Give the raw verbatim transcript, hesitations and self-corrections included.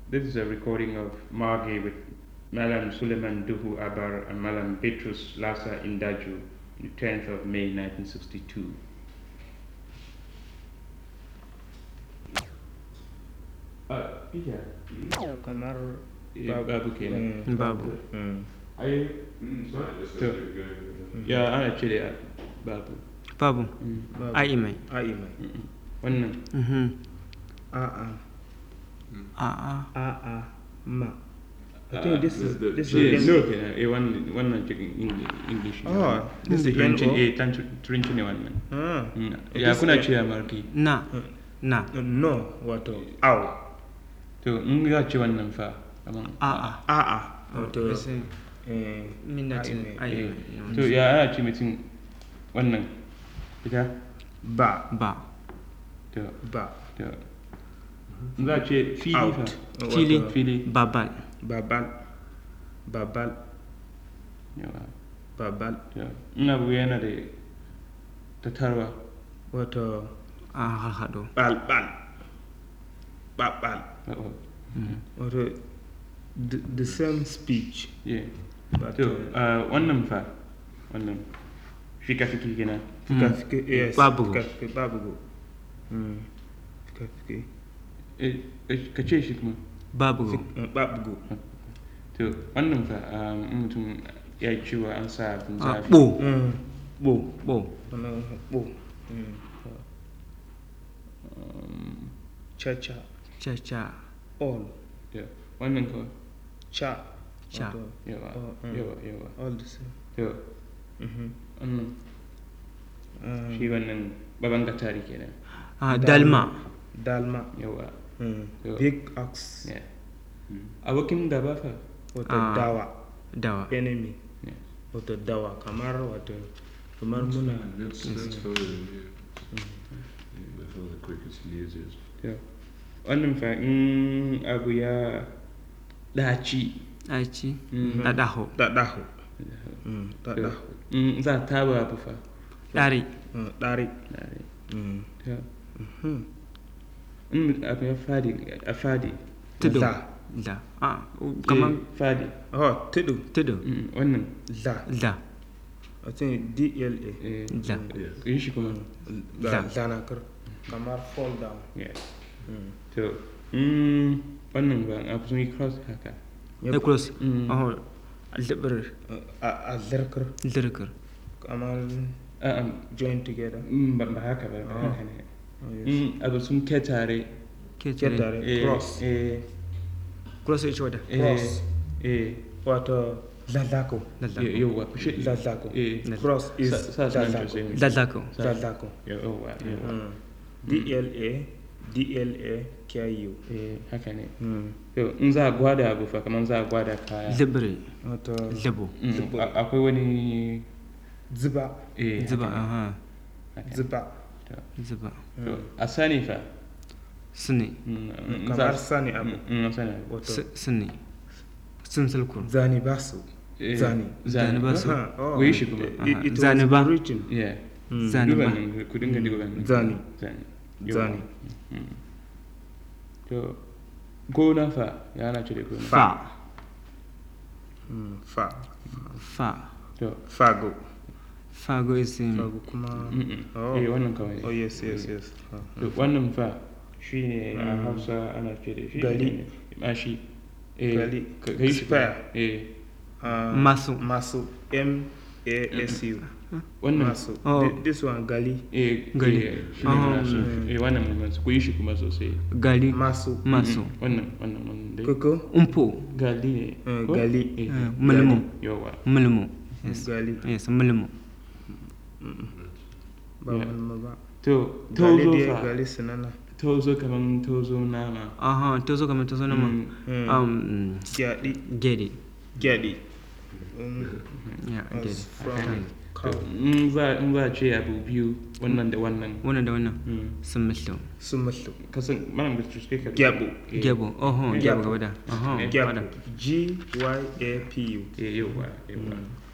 This is a recording of Margay with Malam Suleiman Duhu Abar and Malam Petrus Lasa Indaju, the tenth of May nineteen sixty-two. Uh, Peter, kamar babu kenan. Babu. Ai, to, ya ana cire babu. Babu. Ai mai. ai mai Wannan. Mhm. a'a A'a. a'a ma I Uh, think this is the- this Yeah, is no kenan. Eh, wannan wannan cikin Eng- English. ne. Oh, this is Turanci N O? eh tan Turanci ne wannan. ah Mm. It Ya is, kuna uh, ce Margay? Na. Na. no wato au To in za ce wannan fa kaman A'a. a'a wato Listen. eh Minute. ai mai. Ai eh, mai. to ya ana ce mutum wannan ita ba Ba. to ba to in za ce fili fa out Fili. wato fili Babal. babal babal yawa babal to ina abu yana da tatarwa wato An harhaɗo. bal bal babal oh, wato the, the same speech yeah but to uh, uh, wannan fa wannan fika fiki kenan fika-fika yes Babu. fika-fika babu go mm fika-fika eh eh, ka ce shi kuma Babu. Fik- uh, babu go to wannan fa um, in mutum ya yi ciwo an sa abin Ah, zafi Bo. mm Bo. Bo. wannan bo mm um, cha-cha Cha cha. all yeah. wannan kawai cha Cha. wato yawa Oh, mm. yawa yawa all the same to mhm wannan um, shi wannan baban gatari kenan Ah, Dalma. dalma yawa mm. Yeah. big ox yeah. abokin gaba fa wato Ah. dawa Dawa. enemy yeah. wato dawa kamar wato kamar muna That's, that's fine, yeah. That's one of the quickest and easiest. to wannan fa in abu ya daci Aici. Mhm. Ɗaɗaho. dadaho mm dadaho in za ta ba abu fa Ɗari. mm dari Dare. mm to mhm in abu ya fadi a fadi Tudu. Da. Da. Ah, kamar eh, fadi oh tudu tudu. Mm, wannan da Da. I think D L A eh, Da. Yeah. yi shi kuma da Da. zanakar kamar fall down yeah. mm to in wannan ba abu sun yi cross haka Ya cross. Mm. Oh, Libir. a a zirkar Lirkir. kamar a'a join together mm, ba ba haka ba ba Oh. haka ne oh yes in abu sun ketare Ke get cire. that eh, cross eh, Cross ya ci wada. eh, Cross. eh, wato zazako Lallako. yauwa kushe zazako eh, Lallako. cross is sa- sa sunan zazako sosai. Lallako. zazako yauwa yauwa mm D L A D L A K U eh, haka ne mm to in za a gwada abu fa kamar za a gwada kaya Libir. wato Libo. Mm, a- akwai wani zuba eh, Zuba. haka ne, Aha. haka ne. zuba To, Zuba. to, a sani fa Sune. Mm, mm, kamar za- sani abu mm, mm, a sani abu wato S- Sune. Sun sulkur. zani basu Eh, zani zani ba su. Aha, oh, Ku yi shi kuma. it- Aha. it was Zani ba. written yeah Mm. Zani duba ba. nan ku dinga duba nan Zani. zani Zani. Mm. to gona fa ya ana cire gona Fa. Mm, fa Fa. to fago Fago is in. fago kuma mm, mm. oh eh wannan kawai oh yes yes yes Ah, to wannan fa shine a Mm. Hausa ana cire shi Gali. ne ma shi eh Gali. ka ka yi shi Spare. eh ah, Masu. masu M A S U wannan masu Oh. Thi- this one gali eh Gali. eh, shi ne Ah, masu mm. eh wannan ne masu ku yi shi kuma sosai Gali. masu Masu. Mm, wannan wannan wannan dai koko Umpo. gali ne Eh, ko? gali. eh Eh, Mulmu. yawa Mulmu. Yes. gali Yes, mulmu. ba Yeah. wani ba to gali tozo dai fa gali sinana tozo kaman tozo nama Aha, tozo kamar tozo nama. Mm, Mm. Um, gyadi Gedi. gyadi um, Yeah, as gedi. from to cow in za in za a ce abu biyu wannan da wannan Wannan da wannan. Mm. Sun mutu. su mutu kasan malam da su kai ka Gyabo. eh, Gebo. Oh, Eh, gebo Gyabo. gaba da. Aha, Eh, gyabo wada. G Y A P U eh yawa yawa Mm.